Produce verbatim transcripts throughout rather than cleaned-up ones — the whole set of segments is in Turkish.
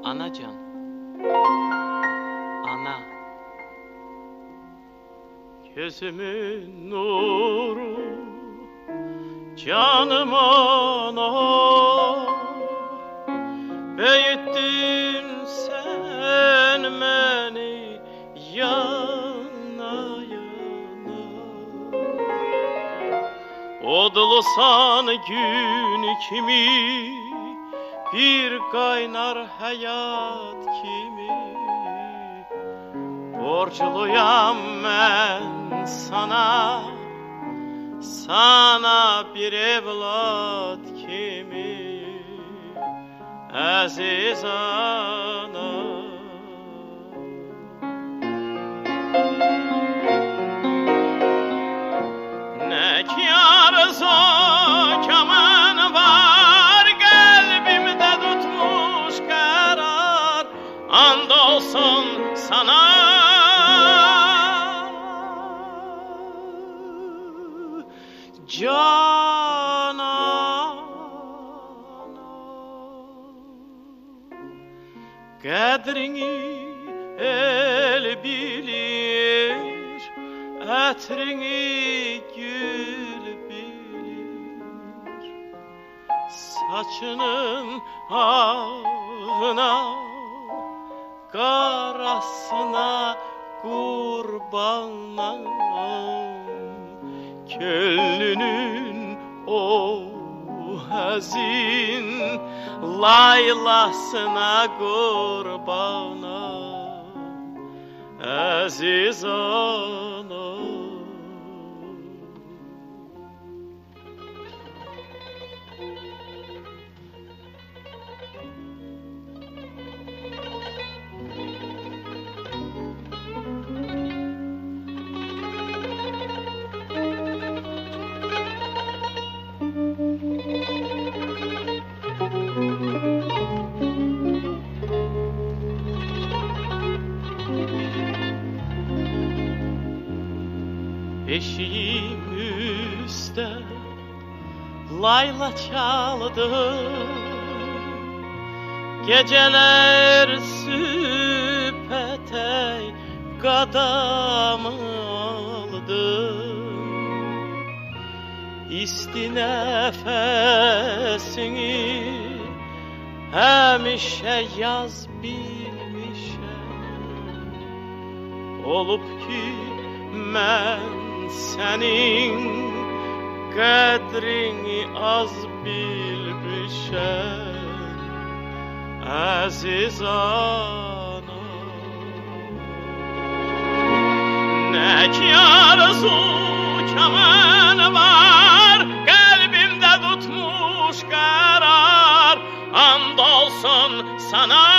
Anacan, ana. Gözümün nuru, canım ana. Büyüttün sen beni yana yana. Odlusan gün kimi, bir kaynar hayat kimi. Borçluyam ben sana, sana bir evlat kimi. Aziz ana. Ne kârıza kaman var, kalbimde tutmuş karar. Andolsun sana, Canan. Kadrini el bilir, etrini gül bilir. Saçının ağına, karasına kurbanım. Köllünün o hazin laylasına kurbana. Aziz ana. Eşiğim üstte layla çaldı, geceler süpetey kadam aldı. İsti nefesini hemişe yaz bilmişem. Olup ki men senin kadrini az bilmişem. Aziz ana. Ne ki arzu kaman var, kalbimde tutmuş karar. Andolsun sana,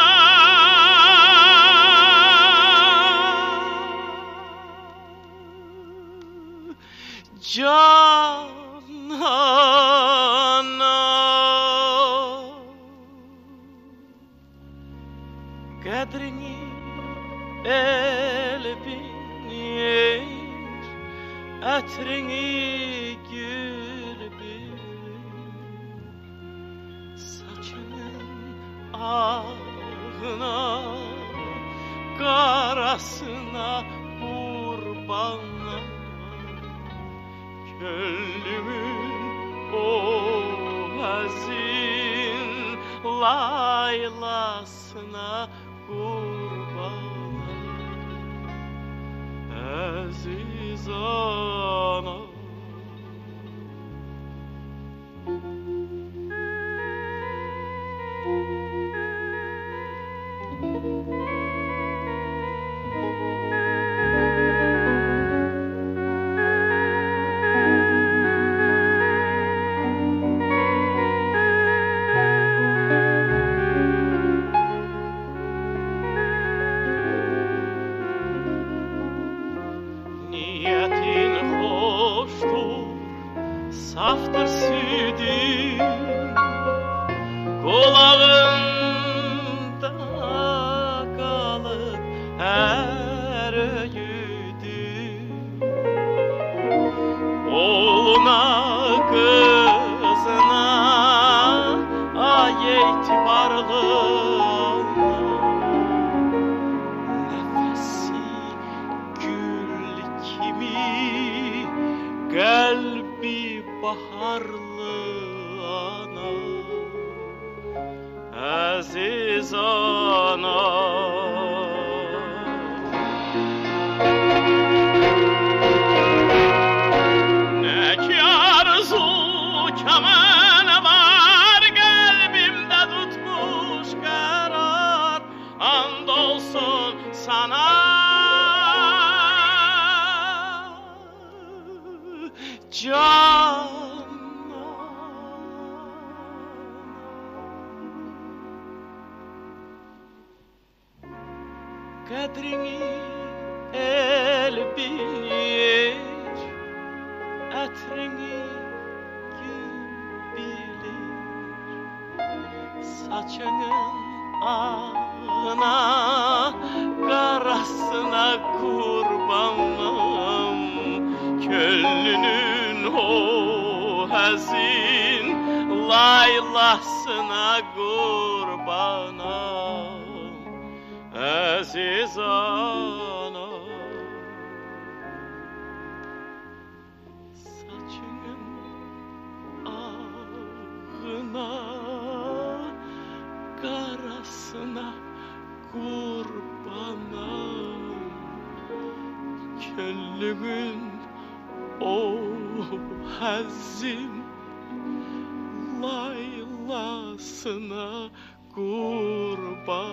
Canana. Kadrini el bilir, etrini gül bilir. Saçının ağına, karasına kurbanlar. Köllümün o hazin laylasına kurban. Aziz ana. Niyetin karlı ana, aziz ana. Ne ki arzu kemene var, kalbimde tutmuş karar, andolsun sana Canan. Kadrini el bilir, etrini gün bilir. Saçının ağına, karasına kurbanım, köllünün o hazin laylasına kurbanım, aziz ana. Saçının ağına, karasına kurbanım, köllümün o hazin laylasına kurban.